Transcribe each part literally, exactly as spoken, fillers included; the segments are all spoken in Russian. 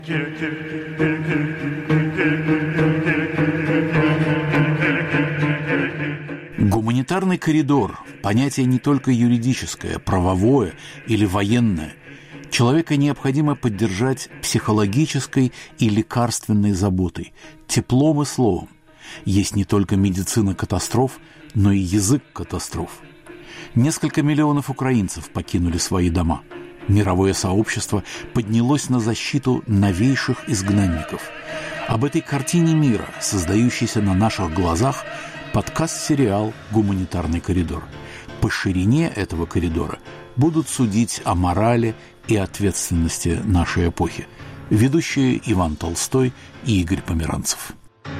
Гуманитарный коридор – понятие не только юридическое, правовое или военное. Человека необходимо поддержать психологической и лекарственной заботой, теплом и словом. Есть не только медицина катастроф, но и язык катастроф. Несколько миллионов украинцев покинули свои дома. Мировое сообщество поднялось на защиту новейших изгнанников. Об этой картине мира, создающейся на наших глазах, подкаст-сериал «Гуманитарный коридор». По ширине этого коридора будут судить о морали и ответственности нашей эпохи. Ведущие Иван Толстой и Игорь Померанцев.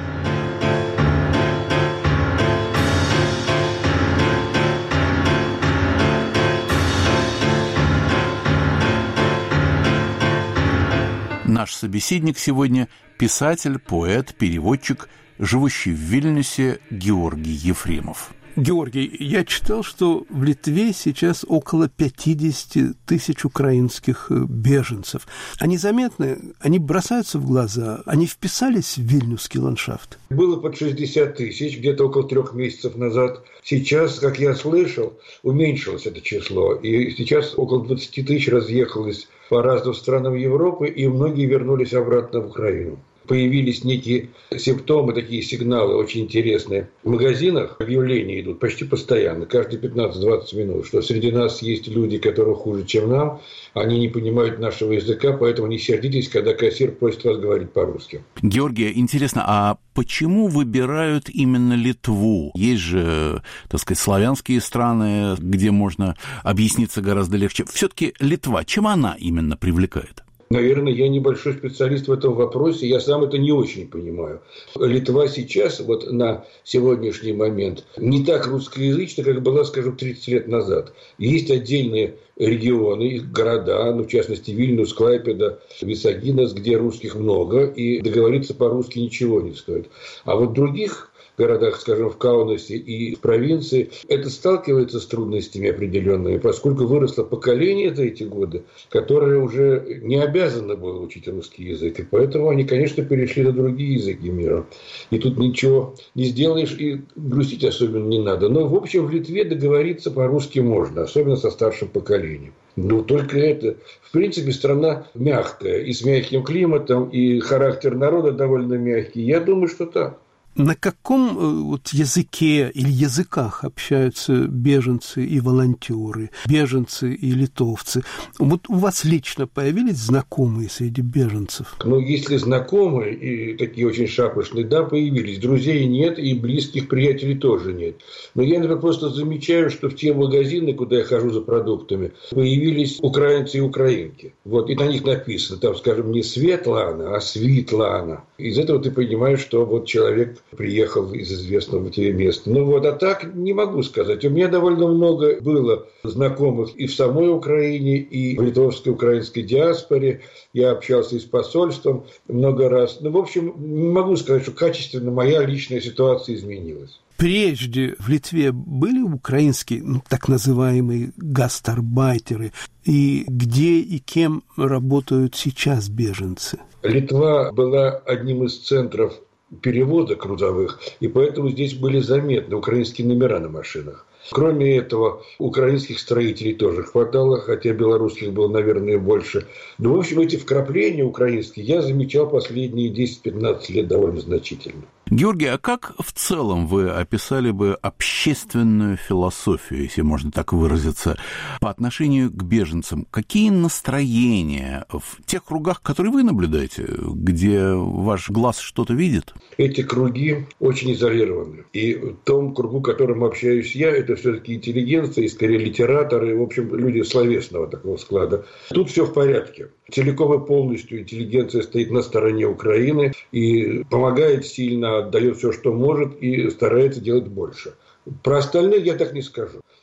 Наш собеседник сегодня – писатель, поэт, переводчик, живущий в Вильнюсе Георгий Ефремов. Георгий, я читал, что в Литве сейчас около пятьдесят тысяч украинских беженцев. Они заметны, они бросаются в глаза, они вписались в вильнюсский ландшафт. Было под шестьдесят тысяч где-то около трех месяцев назад. Сейчас, как я слышал, уменьшилось это число. И сейчас около двадцать тысяч разъехалось по разным странам Европы, и многие вернулись обратно в Украину. Появились некие симптомы, такие сигналы очень интересные. В магазинах объявления идут почти постоянно, каждые пятнадцать-двадцать минут, что среди нас есть люди, которые хуже, чем нам, они не понимают нашего языка, поэтому не сердитесь, когда кассир просит вас говорить по-русски. Георгий, интересно, а почему выбирают именно Литву? Есть же, так сказать, славянские страны, где можно объясниться гораздо легче. Все-таки Литва, чем она именно привлекает? Наверное, я небольшой специалист в этом вопросе, я сам это не очень понимаю. Литва сейчас, вот на сегодняшний момент, не так русскоязычна, как была, скажем, тридцать лет назад. Есть отдельные регионы, города, ну, в частности, Вильнюс, Клайпеда, Висагинас, где русских много, и договориться по-русски ничего не стоит. А вот в других городах, скажем, в Каунасе и в провинции, это сталкивается с трудностями определенными, поскольку выросло поколение за эти годы, которое уже не обязано было учить русский язык, и поэтому они, конечно, перешли на другие языки мира. И тут ничего не сделаешь, и грустить особенно не надо. Но, в общем, в Литве договориться по-русски можно, особенно со старшим поколением. Ну, только это. В принципе, страна мягкая, и с мягким климатом, и характер народа довольно мягкий. Я думаю, что так. На каком вот языке или языках общаются беженцы и волонтеры, беженцы и литовцы? Вот у вас лично появились знакомые среди беженцев? Ну, если знакомые и такие очень шапошные, да, появились. Друзей нет, и близких приятелей тоже нет. Но я, например, просто замечаю, что в те магазины, куда я хожу за продуктами, появились украинцы и украинки. Вот, и на них написано, там, скажем, не Светлана, а Свитлана. Из этого ты понимаешь, что вот человек приехал из известного тебе места. Ну вот, а так не могу сказать. У меня довольно много было знакомых и в самой Украине, и в литовской украинской диаспоре. Я общался и с посольством много раз. Ну, в общем, не могу сказать, что качественно моя личная ситуация изменилась. Прежде в Литве были украинские, ну, так называемые гастарбайтеры, и где и кем работают сейчас беженцы? Литва была одним из центров перевода грузовых, и поэтому здесь были заметны украинские номера на машинах. Кроме этого, украинских строителей тоже хватало, хотя белорусских было, наверное, больше. Но, в общем, эти вкрапления украинские я замечал последние десять-пятнадцать лет довольно значительно. Георгий, а как в целом вы описали бы общественную философию, если можно так выразиться, по отношению к беженцам? Какие настроения в тех кругах, которые вы наблюдаете, где ваш глаз что-то видит? Эти круги очень изолированы. И в том кругу, в котором общаюсь я, это все-таки интеллигенция, и скорее литераторы, в общем, люди словесного такого склада. Тут все в порядке. Целиком и полностью интеллигенция стоит на стороне Украины и помогает сильно, отдает все, что может, и старается делать больше. Про остальных я так не скажу.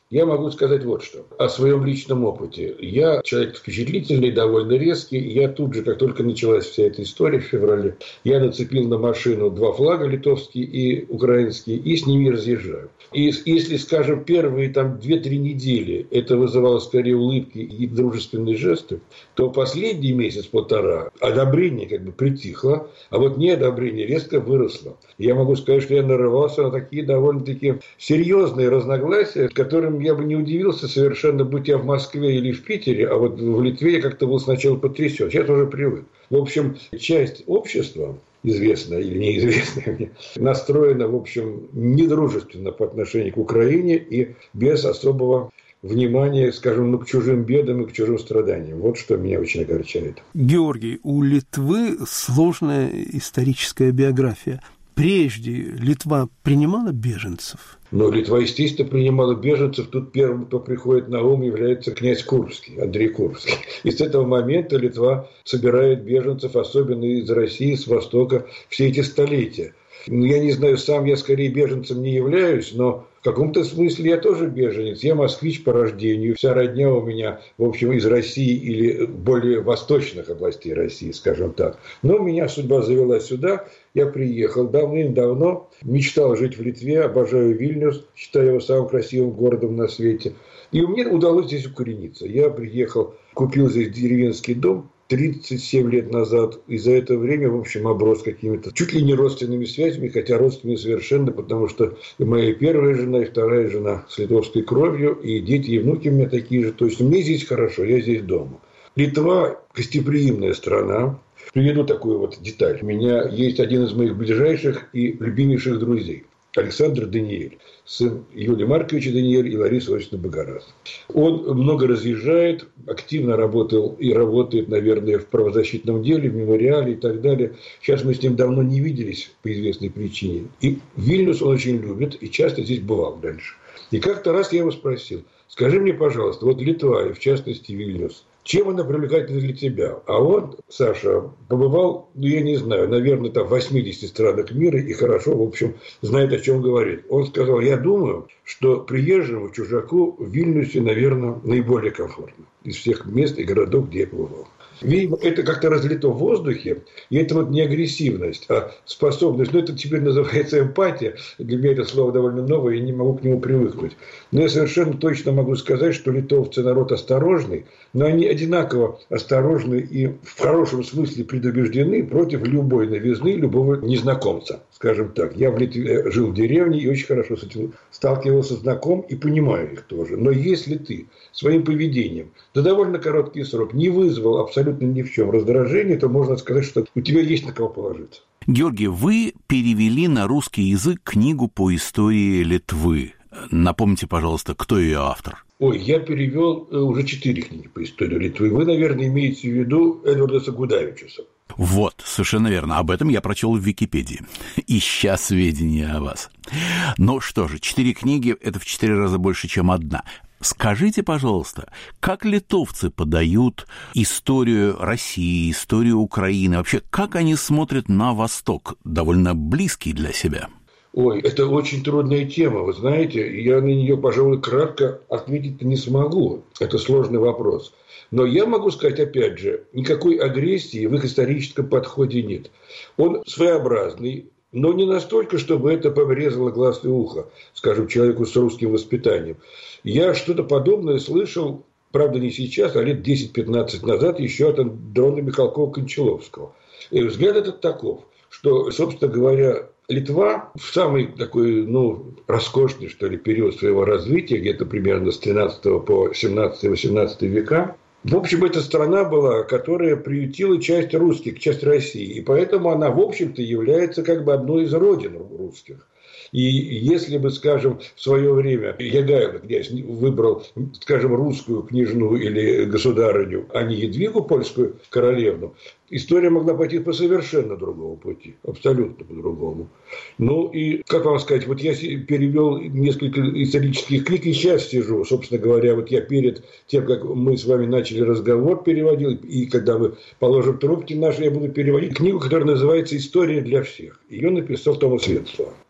Я могу сказать вот что. О своем личном опыте. Я человек впечатлительный, довольно резкий. Я тут же, как только началась вся эта история в феврале, я нацепил на машину два флага, литовский и украинский, и с ними разъезжаю. И если, скажем, первые там две-три недели это вызывало скорее улыбки и дружественные жесты, то последний месяц-полтора одобрение как бы притихло, а вот неодобрение резко выросло. Я могу сказать, что я нарывался на такие довольно-таки серьезные разногласия, которым я бы не удивился совершенно, будь я в Москве или в Питере, а вот в Литве я как-то был сначала потрясен. Сейчас уже привык. В общем, часть общества, известная или неизвестная мне, настроена, в общем, недружественно по отношению к Украине и без особого внимания, скажем, ну, к чужим бедам и к чужим страданиям. Вот что меня очень огорчает. Георгий, у Литвы сложная историческая биография. Прежде Литва принимала беженцев? Но Литва, естественно, принимала беженцев. Тут первым, кто приходит на ум, является князь Курбский, Андрей Курбский. И с этого момента Литва собирает беженцев, особенно из России, с Востока, все эти столетия. Я не знаю, сам я скорее беженцем не являюсь, но в каком-то смысле я тоже беженец. Я москвич по рождению. Вся родня у меня, в общем, из России или более восточных областей России, скажем так. Но меня судьба завела сюда. Я приехал давным-давно. Мечтал жить в Литве. Обожаю Вильнюс. Считаю его самым красивым городом на свете. И мне удалось здесь укорениться. Я приехал, купил здесь деревенский дом тридцать семь лет назад, и за это время, в общем, оброс какими-то чуть ли не родственными связями, хотя родственными совершенно, потому что и моя первая жена, и вторая жена с литовской кровью, и дети, и внуки у меня такие же. То есть мне здесь хорошо, я здесь дома. Литва – гостеприимная страна. Приведу такую вот деталь. У меня есть один из моих ближайших и любимейших друзей. Александр Даниэль, сын Юлия Марковича Даниэль и Ларисы Осиповны Багарас. Он много разъезжает, активно работал и работает, наверное, в правозащитном деле, в мемориале и так далее. Сейчас мы с ним давно не виделись по известной причине. И Вильнюс он очень любит и часто здесь бывал раньше. И как-то раз я его спросил: скажи мне, пожалуйста, вот Литва, и в частности Вильнюс, чем она привлекательна для тебя? А он, Саша, побывал, ну, я не знаю, наверное, там в восьмидесяти странах мира и хорошо, в общем, знает, о чем говорит. Он сказал: я думаю, что приезжему чужаку в Вильнюсе, наверное, наиболее комфортно из всех мест и городов, где я побывал. Видимо, это как-то разлито в воздухе, и это вот не агрессивность, а способность. Ну, это теперь называется эмпатия. Для меня это слово довольно новое, я не могу к нему привыкнуть. Но я совершенно точно могу сказать, что литовцы народ осторожный, но они одинаково осторожны и в хорошем смысле предубеждены против любой новизны, любого незнакомца, скажем так. Я в Литве жил в деревне и очень хорошо с этим сталкивался, знаком и понимаю их тоже. Но если ты своим поведением за довольно короткий срок не вызвал абсолютно ни в чем раздражение, то можно сказать, что у тебя есть на кого положиться. Георгий, вы перевели на русский язык книгу по истории Литвы. Напомните, пожалуйста, кто ее автор? Ой, я перевел уже четыре книги по истории Литвы. Вы, наверное, имеете в виду Эдварда Гудавичуса. Вот, совершенно верно. Об этом я прочел в Википедии, ища сведения о вас. Ну что же, четыре книги – это в четыре раза больше, чем одна. Скажите, пожалуйста, как литовцы подают историю России, историю Украины? Вообще, как они смотрят на Восток, довольно близкий для себя? Ой, это очень трудная тема, вы знаете. Я на нее, пожалуй, кратко ответить не смогу. Это сложный вопрос. Но я могу сказать, опять же, никакой агрессии в их историческом подходе нет. Он своеобразный, но не настолько, чтобы это порезало глаз и ухо, скажем, человеку с русским воспитанием. Я что-то подобное слышал, правда, не сейчас, а лет десять-пятнадцать назад, еще от Андрона Михалкова-Кончаловского. И взгляд этот таков, что, собственно говоря, Литва в самый такой, ну, роскошный, что ли, период своего развития, где-то примерно с тринадцатого по семнадцатый-восемнадцатый века, в общем, это страна была, которая приютила часть русских, часть России. И поэтому она, в общем-то, является как бы одной из родин русских. И если бы, скажем, в свое время Ягайло князь выбрал, скажем, русскую княжну или государыню, а не Едвигу, польскую королевну, история могла пойти по совершенно другому пути, абсолютно по-другому. Ну и, как вам сказать, вот я перевел несколько исторических книг и сейчас сижу, собственно говоря, вот я перед тем, как мы с вами начали разговор, переводил, и когда мы положим трубки наши, я буду переводить книгу, которая называется «История для всех». Ее написал Томас Венцлав.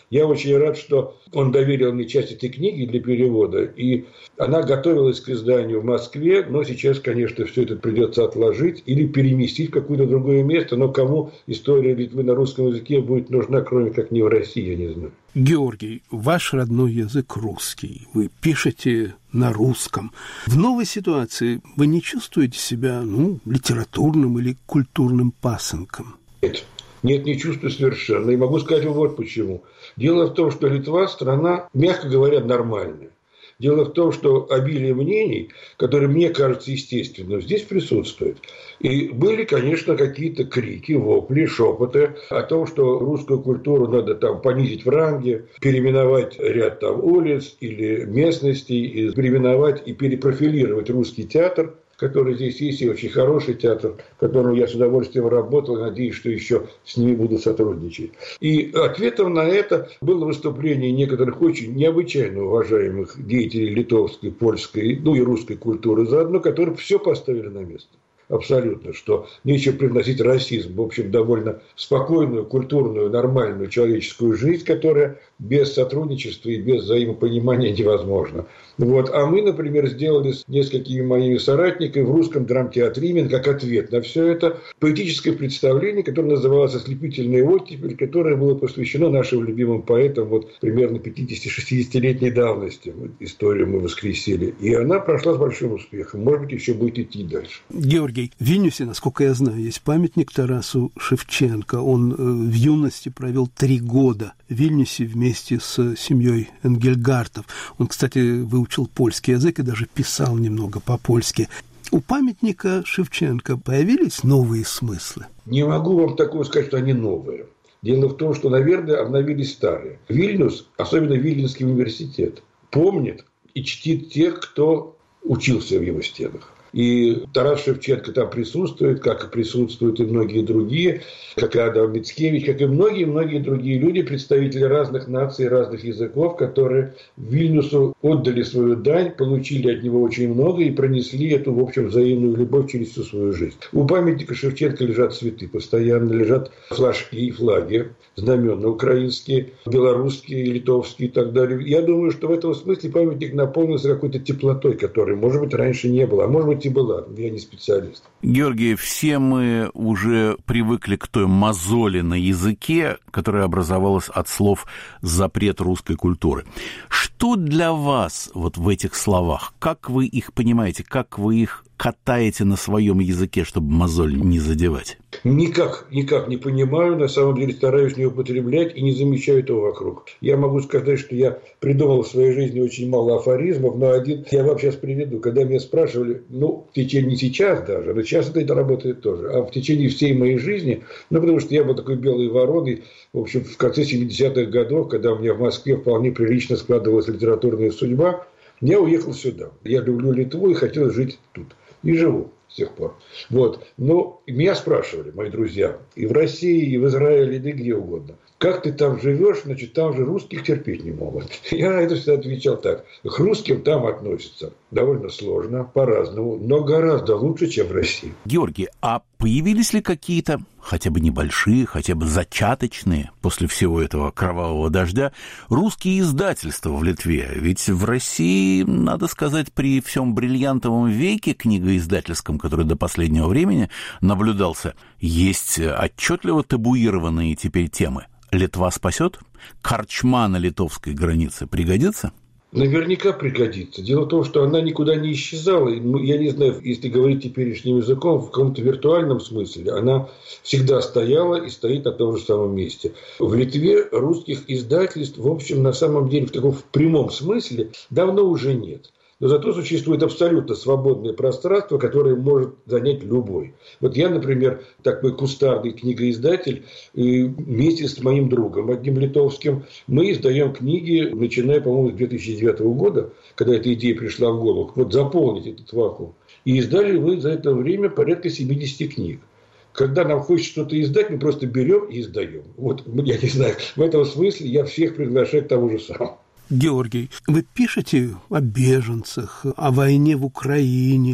Я очень рад, что он доверил мне часть этой книги для перевода, и она готовилась к изданию в Москве, но сейчас, конечно, все это придется отложить или переместить в какое-то другое место, но кому история Литвы на русском языке будет нужна, кроме как не в России, я не знаю. Георгий, ваш родной язык русский, вы пишете на русском. В новой ситуации вы не чувствуете себя, ну, литературным или культурным пасынком? Нет. Нет, не чувствую совершенно. И могу сказать вот почему. Дело в том, что Литва – страна, мягко говоря, нормальная. Дело в том, что обилие мнений, которые мне кажется естественным, здесь присутствует. И были, конечно, какие-то крики, вопли, шепоты о том, что русскую культуру надо там понизить в ранге, переименовать ряд там улиц или местностей, и переименовать и перепрофилировать русский театр, который здесь есть, и очень хороший театр, в котором я с удовольствием работал, и надеюсь, что еще с ними буду сотрудничать. И ответом на это было выступление некоторых очень необычайно уважаемых деятелей литовской, польской, ну и русской культуры заодно, которые все поставили на место. Абсолютно, что нечего привносить расизм, в общем, довольно спокойную, культурную, нормальную человеческую жизнь, которая без сотрудничества и без взаимопонимания невозможна. Вот. А мы, например, сделали с несколькими моими соратниками в русском драмтеатре именно как ответ на все это поэтическое представление, которое называлось «Ослепительная оттепель», которое было посвящено нашим любимым поэтам вот, примерно пятидесяти-шестидесятилетней давности. Вот, историю мы воскресили. И она прошла с большим успехом. Может быть, еще будет идти дальше. Георгий, в Вильнюсе, насколько я знаю, есть памятник Тарасу Шевченко. Он в юности провел три года в Вильнюсе вместе с семьей Энгельгартов. Он, кстати, выучил польский язык и даже писал немного по-польски. У памятника Шевченко появились новые смыслы? Не могу вам такого сказать, что они новые. Дело в том, что, наверное, обновились старые. Вильнюс, особенно Вильнюсский университет, помнит и чтит тех, кто учился в его стенах. И Тарас Шевченко там присутствует, как и присутствуют и многие другие, как и Адам Мицкевич, как и многие-многие другие люди, представители разных наций, разных языков, которые Вильнюсу отдали свою дань, получили от него очень много и пронесли эту, в общем, взаимную любовь через всю свою жизнь. У памятника Шевченко лежат цветы, постоянно лежат флажки и флаги, знамена украинские, белорусские, литовские и так далее. Я думаю, что в этом смысле памятник наполнился какой-то теплотой, которой, может быть, раньше не было, а может быть, и была. Я не специалист. Георгий, все мы уже привыкли к той мозоли на языке, которая образовалась от слов «запрет русской культуры». Что для вас вот в этих словах? Как вы их понимаете? Как вы их катаете на своем языке, чтобы мозоль не задевать? Никак, никак не понимаю. На самом деле стараюсь не употреблять и не замечаю этого вокруг. Я могу сказать, что я придумал в своей жизни очень мало афоризмов, но один я вам сейчас приведу. Когда меня спрашивали, ну, в течение не сейчас даже, но сейчас это работает тоже, а в течение всей моей жизни, ну, потому что я был такой белой вороной, в общем, в конце семидесятых годов, когда у меня в Москве вполне прилично складывалась литературная судьба, я уехал сюда. Я люблю Литву и хотел жить тут. И живу с тех пор. Вот. Но меня спрашивали, мои друзья, и в России, и в Израиле, и где угодно. Как ты там живешь, значит, там же русских терпеть не могут. Я на это всегда отвечал так. К русским там относятся довольно сложно, по-разному, но гораздо лучше, чем в России. Георгий, а появились ли какие-то, хотя бы небольшие, хотя бы зачаточные, после всего этого кровавого дождя, русские издательства в Литве? Ведь в России, надо сказать, при всем бриллиантовом веке книгоиздательском, который до последнего времени наблюдался, есть отчетливо табуированные теперь темы. Литва спасет? Корчма на литовской границе пригодится? Наверняка пригодится. Дело в том, что она никуда не исчезала. Я не знаю, если говорить теперешним языком, в каком-то виртуальном смысле, она всегда стояла и стоит на том же самом месте. В Литве русских издательств, в общем, на самом деле, в таком в прямом смысле, давно уже нет. Но зато существует абсолютно свободное пространство, которое может занять любой. Вот я, например, такой кустарный книгоиздатель, и вместе с моим другом, одним литовским, мы издаем книги, начиная, по-моему, с две тысячи девятого года, когда эта идея пришла в голову, вот заполнить этот вакуум. И издали мы за это время порядка семидесяти книг. Когда нам хочется что-то издать, мы просто берем и издаем. Вот, я не знаю, в этом смысле я всех приглашаю к тому же самому. Георгий, вы пишете о беженцах, о войне в Украине.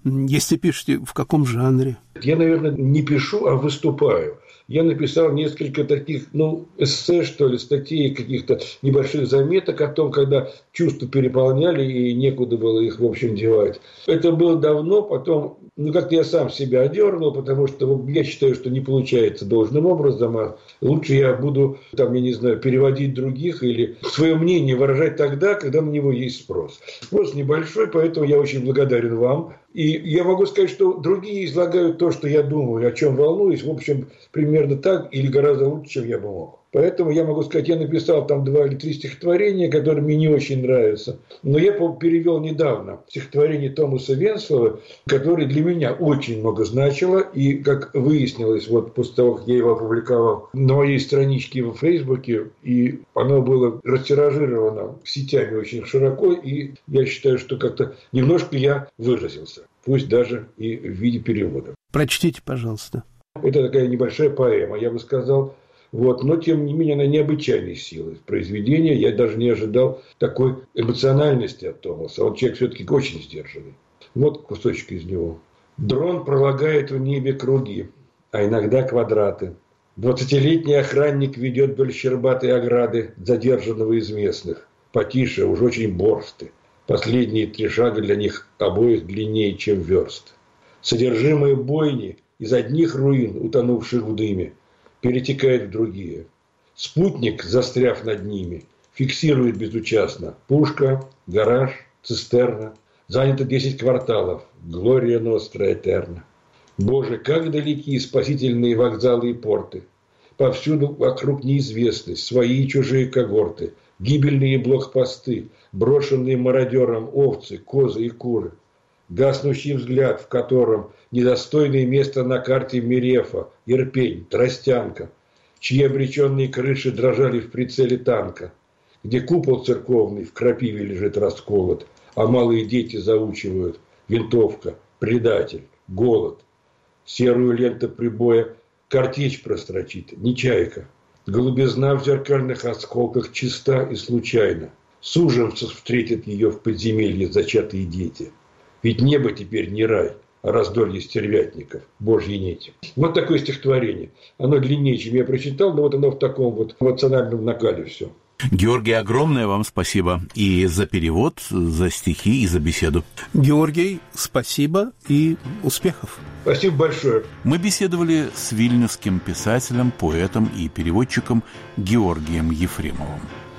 Если пишете, в каком жанре? Я, наверное, не пишу, а выступаю. Я написал несколько таких, ну, эссе, что ли, статей, каких-то небольших заметок о том, когда чувства переполняли и некуда было их, в общем, девать. Это было давно, потом, ну, как-то я сам себя одернул, потому что я считаю, что не получается должным образом, а лучше я буду, там, я не знаю, переводить других или свое мнение выражать тогда, когда на него есть спрос. Спрос небольшой, поэтому я очень благодарен вам. И я могу сказать, что другие излагают то, что я думаю, о чем волнуюсь, в общем, примерно так или гораздо лучше, чем я бы мог. Поэтому я могу сказать, я написал там два или три стихотворения, которые мне не очень нравятся. Но я перевел недавно стихотворение Томаса Венслова, которое для меня очень много значило. И, как выяснилось, вот после того, как я его опубликовал на моей страничке в Фейсбуке, и оно было растиражировано сетями очень широко, и я считаю, что как-то немножко я выразился, пусть даже и в виде перевода. Прочтите, пожалуйста. Это такая небольшая поэма, я бы сказал. Вот. Но, тем не менее, она необычайной силы произведения. Я даже не ожидал такой эмоциональности от Томаса. Он человек все-таки очень сдержанный. Вот кусочек из него. Дрон пролагает в небе круги, а иногда квадраты. Двадцатилетний охранник ведет вдоль щербатой ограды задержанного из местных. Потише, уж очень борсты. Последние три шага для них обоих длиннее, чем верст. Содержимое бойни из одних руин, утонувших в дыме, перетекает в другие. Спутник, застряв над ними, фиксирует безучастно. Пушка, гараж, цистерна. Занято десять кварталов. Глория ностра этерна. Боже, как далеки спасительные вокзалы и порты. Повсюду вокруг неизвестность, свои и чужие когорты. Гибельные блокпосты, брошенные мародером овцы, козы и куры. Гаснущий взгляд, в котором недостойное место на карте Мерефа, Ирпень, Тростянка, чьи обреченные крыши дрожали в прицеле танка, где купол церковный в крапиве лежит расколот, а малые дети заучивают: винтовка, предатель, голод. Серую ленту прибоя картечь прострочит, не чайка. Голубизна в зеркальных осколках чиста и случайна. Суженцев встретят ее в подземелье зачатые дети. Ведь небо теперь не рай, а раздолье стервятников, божьи нити. Вот такое стихотворение. Оно длиннее, чем я прочитал, но вот оно в таком вот эмоциональном накале все. Георгий, огромное вам спасибо и за перевод, за стихи и за беседу. Георгий, спасибо и успехов. Спасибо большое. Мы беседовали с вильнюсским писателем, поэтом и переводчиком Георгием Ефремовым.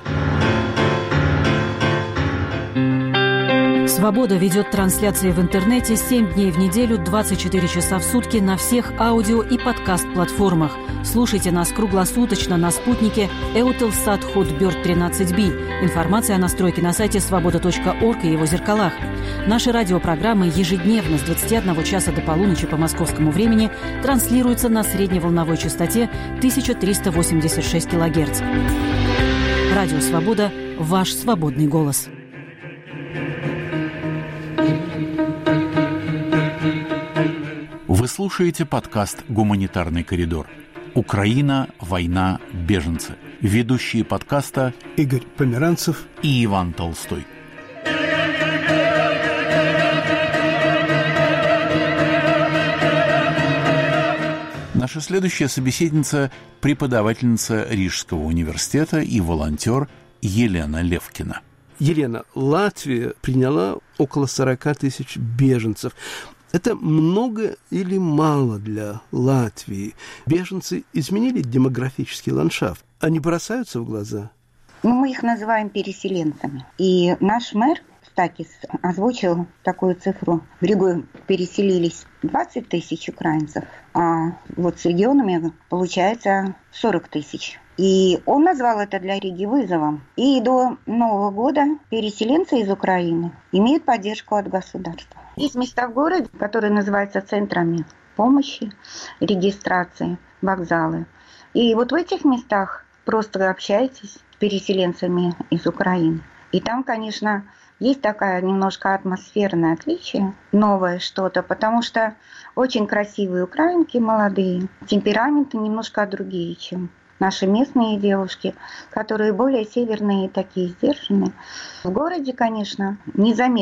«Свобода» ведет трансляции в интернете семь дней в неделю, двадцать четыре часа в сутки на всех аудио- и подкаст-платформах. Слушайте нас круглосуточно на спутнике Eutelsat Hotbird тринадцать би. Информация о настройке на сайте свобода точка орг и его зеркалах. Наши радиопрограммы ежедневно с двадцати одного часа до полуночи по московскому времени транслируются на средневолновой частоте тысяча триста восемьдесят шесть килогерц. Радио «Свобода» – ваш свободный голос. Вы слушаете подкаст «Гуманитарный коридор». Украина, война, беженцы. Ведущие подкаста Игорь Померанцев и Иван Толстой. Наша следующая собеседница – преподавательница Рижского университета и волонтер Елена Левкина. Елена, Латвия приняла около сорока тысяч беженцев. Это много или мало для Латвии? Беженцы изменили демографический ландшафт. Они бросаются в глаза? Ну, мы их называем переселенцами. И наш мэр Стакис озвучил такую цифру. В Ригу переселились двадцать тысяч украинцев, а вот с регионами получается сорок тысяч. И он назвал это для Риги вызовом. И до Нового года переселенцы из Украины имеют поддержку от государства. Есть места в городе, которые называются центрами помощи, регистрации, вокзалы. И вот в этих местах просто общаетесь с переселенцами из Украины. И там, конечно, есть такая немножко атмосферное отличие, новое что-то, потому что очень красивые украинки, молодые, темпераменты немножко другие, чем наши местные девушки, которые более северные и такие сдержанные. В городе, конечно, незаметны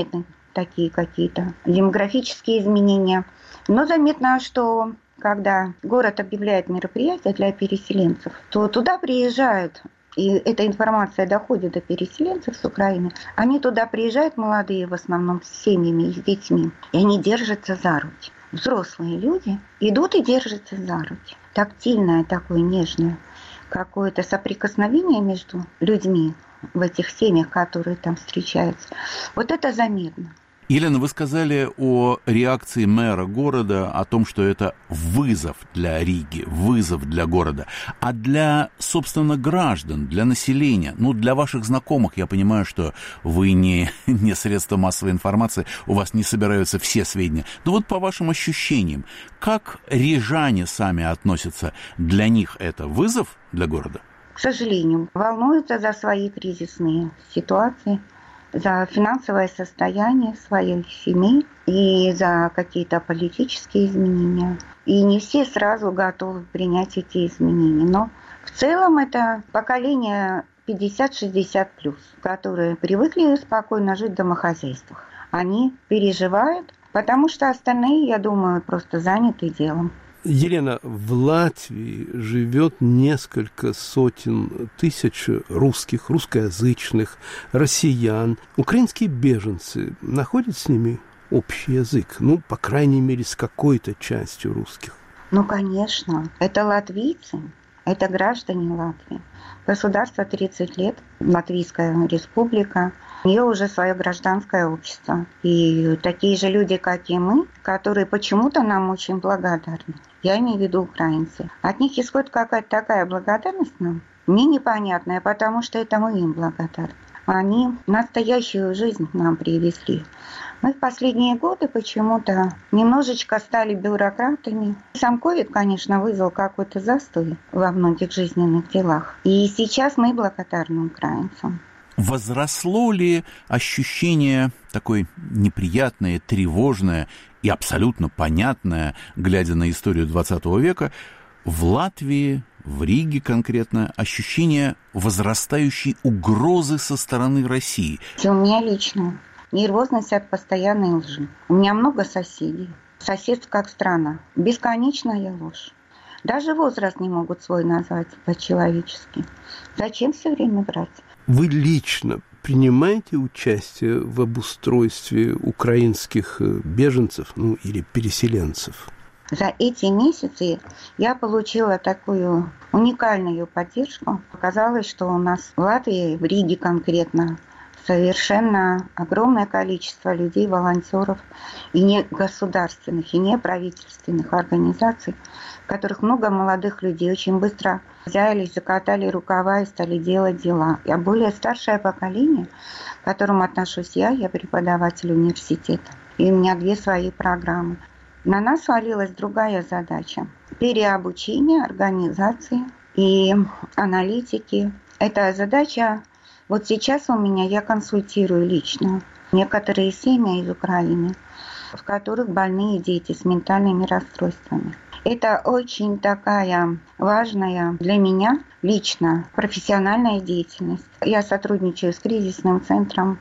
такие какие-то демографические изменения. Но заметно, что когда город объявляет мероприятия для переселенцев, то туда приезжают, и эта информация доходит до переселенцев с Украины, они туда приезжают молодые, в основном с семьями и с детьми, и они держатся за руки. Взрослые люди идут и держатся за руки. Тактильное такое нежное какое-то соприкосновение между людьми в этих семьях, которые там встречаются. Вот это заметно. Елена, вы сказали о реакции мэра города, о том, что это вызов для Риги, вызов для города. А для, собственно, граждан, для населения, ну, для ваших знакомых, я понимаю, что вы не, не средство массовой информации, у вас не собираются все сведения. Но вот по вашим ощущениям, как рижане сами относятся? Для них это вызов для города? К сожалению, волнуются за свои кризисные ситуации, за финансовое состояние своих семей и за какие-то политические изменения. И не все сразу готовы принять эти изменения. Но в целом это поколение пятьдесят-шестьдесят плюс, которые привыкли спокойно жить в домохозяйствах. Они переживают, потому что остальные, я думаю, просто заняты делом. Елена, в Латвии живет несколько сотен тысяч русских, русскоязычных, россиян. Украинские беженцы находят с ними общий язык? Ну, по крайней мере, с какой-то частью русских. Ну, конечно. Это латвийцы, это граждане Латвии. Государство тридцать лет, Латвийская республика. У нее уже свое гражданское общество. И такие же люди, как и мы, которые почему-то нам очень благодарны. Я имею в виду украинцы. От них исходит какая-то такая благодарность нам, мне непонятная, потому что это мы им благодарны. Они настоящую жизнь нам привезли. Мы в последние годы почему-то немножечко стали бюрократами. Сам ковид, конечно, вызвал какой-то застой во многих жизненных делах. И сейчас мы благодарны украинцам. Возросло ли ощущение такое неприятное, тревожное и абсолютно понятное, глядя на историю двадцатого века, в Латвии, в Риге конкретно, ощущение возрастающей угрозы со стороны России? У меня лично нервозность от постоянной лжи. У меня много соседей. Соседство как страна. Бесконечная ложь. Даже возраст не могут свой назвать по-человечески. Зачем все время брать? Вы лично принимаете участие в обустройстве украинских беженцев, ну, или переселенцев? За эти месяцы я получила такую уникальную поддержку. Оказалось, что у нас в Латвии, в Риге конкретно, совершенно огромное количество людей, волонтеров и не государственных, и не правительственных организаций, в которых много молодых людей очень быстро взялись, закатали рукава и стали делать дела. А более старшее поколение, к которому отношусь я, я преподаватель университета, и у меня две свои программы. На нас свалилась другая задача – переобучение организации и аналитики. Эта задача, вот сейчас у меня, я консультирую лично некоторые семьи из Украины, в которых больные дети с ментальными расстройствами. Это очень такая важная для меня лично профессиональная деятельность. Я сотрудничаю с кризисным центром,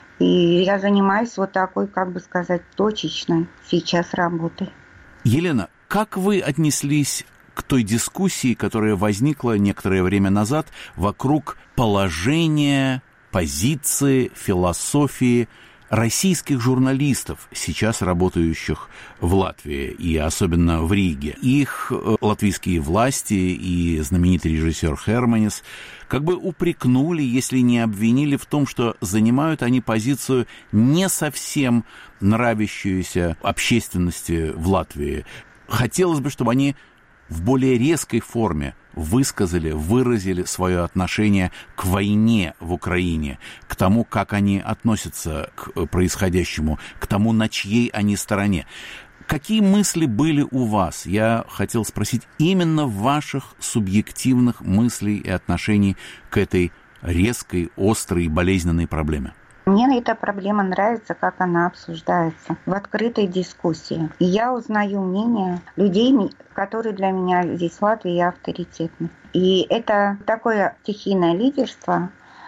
и я занимаюсь вот такой, как бы сказать, точечной сейчас работой. Елена, как вы отнеслись к той дискуссии, которая возникла некоторое время назад вокруг положения, позиции, философии российских журналистов, сейчас работающих в Латвии и особенно в Риге? Их латвийские власти и знаменитый режиссер Херманис как бы упрекнули, если не обвинили в том, что занимают они позицию не совсем нравящуюся общественности в Латвии. Хотелось бы, чтобы они в более резкой форме высказали, выразили свое отношение к войне в Украине, к тому, как они относятся к происходящему, к тому, на чьей они стороне. Какие мысли были у вас? Я хотел спросить именно ваших субъективных мыслей и отношений к этой резкой, острой и болезненной проблеме. Мне эта проблема нравится, как она обсуждается в открытой дискуссии. И я узнаю мнение людей, которые для меня здесь в Латвии авторитетны. И это такое стихийное лидерство,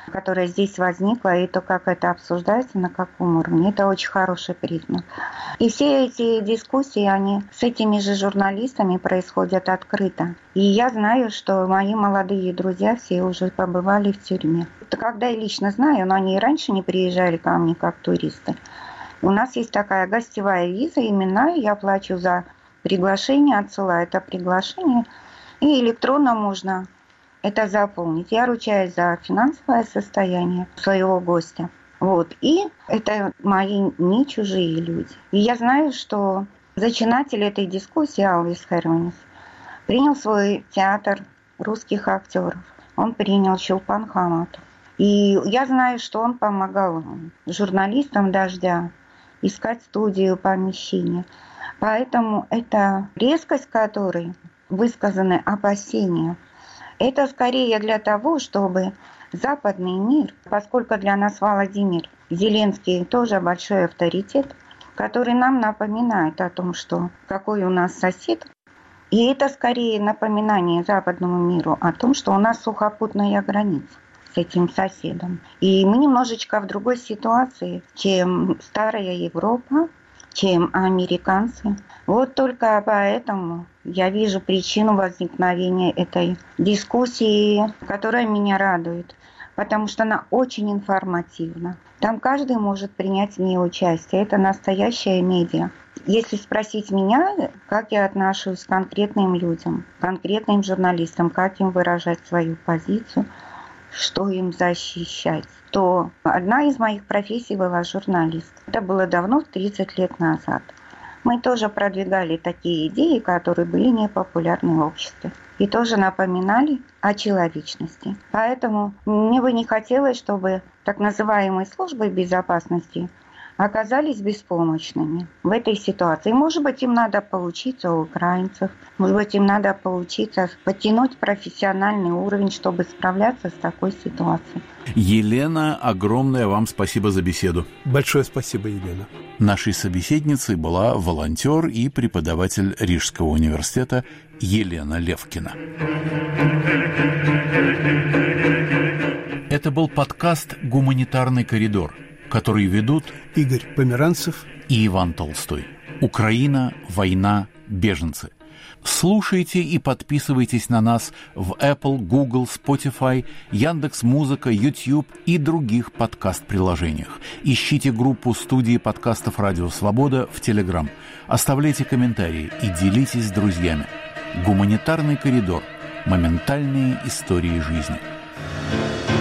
которая здесь возникла, и то, как это обсуждается, на каком уровне, это очень хороший признак. И все эти дискуссии, они с этими же журналистами происходят открыто. И я знаю, что мои молодые друзья все уже побывали в тюрьме. Это когда я лично знаю, но они и раньше не приезжали ко мне как туристы. У нас есть такая гостевая виза, имена, я плачу за приглашение, отсылаю это приглашение, и электронно можно это заполнить. Я ручаюсь за финансовое состояние своего гостя. Вот. И это мои не чужие люди. И я знаю, что зачинатель этой дискуссии Алвис Херманис принял свой театр русских актеров. Он принял Чулпан Хаматов. И я знаю, что он помогал журналистам «Дождя» искать студию, помещение. Поэтому эта резкость, которой высказаны опасения, это скорее для того, чтобы западный мир, поскольку для нас Владимир Зеленский тоже большой авторитет, который нам напоминает о том, что какой у нас сосед, и это скорее напоминание западному миру о том, что у нас сухопутная граница с этим соседом. И мы немножечко в другой ситуации, чем старая Европа, чем американцы. Вот только поэтому я вижу причину возникновения этой дискуссии, которая меня радует, потому что она очень информативна. Там каждый может принять в ней участие. Это настоящая медиа. Если спросить меня, как я отношусь к конкретным людям, конкретным журналистам, как им выражать свою позицию, что им защищать, то одна из моих профессий была журналист. Это было давно, тридцать лет назад. Мы тоже продвигали такие идеи, которые были непопулярны в обществе. И тоже напоминали о человечности. Поэтому мне бы не хотелось, чтобы так называемые службы безопасности оказались беспомощными в этой ситуации. Может быть, им надо поучиться у украинцев, может быть, им надо поучиться подтянуть профессиональный уровень, чтобы справляться с такой ситуацией. Елена, огромное вам спасибо за беседу. Большое спасибо, Елена. Нашей собеседницей была волонтер и преподаватель Рижского университета Елена Левкина. Это был подкаст «Гуманитарный коридор», который ведут Игорь Померанцев и Иван Толстой. Украина, война, беженцы. Слушайте и подписывайтесь на нас в Apple, Google, Spotify, Яндекс.Музыка, YouTube и других подкаст-приложениях. Ищите группу студии подкастов «Радио Свобода» в Telegram. Оставляйте комментарии и делитесь с друзьями. Гуманитарный коридор. Моментальные истории жизни.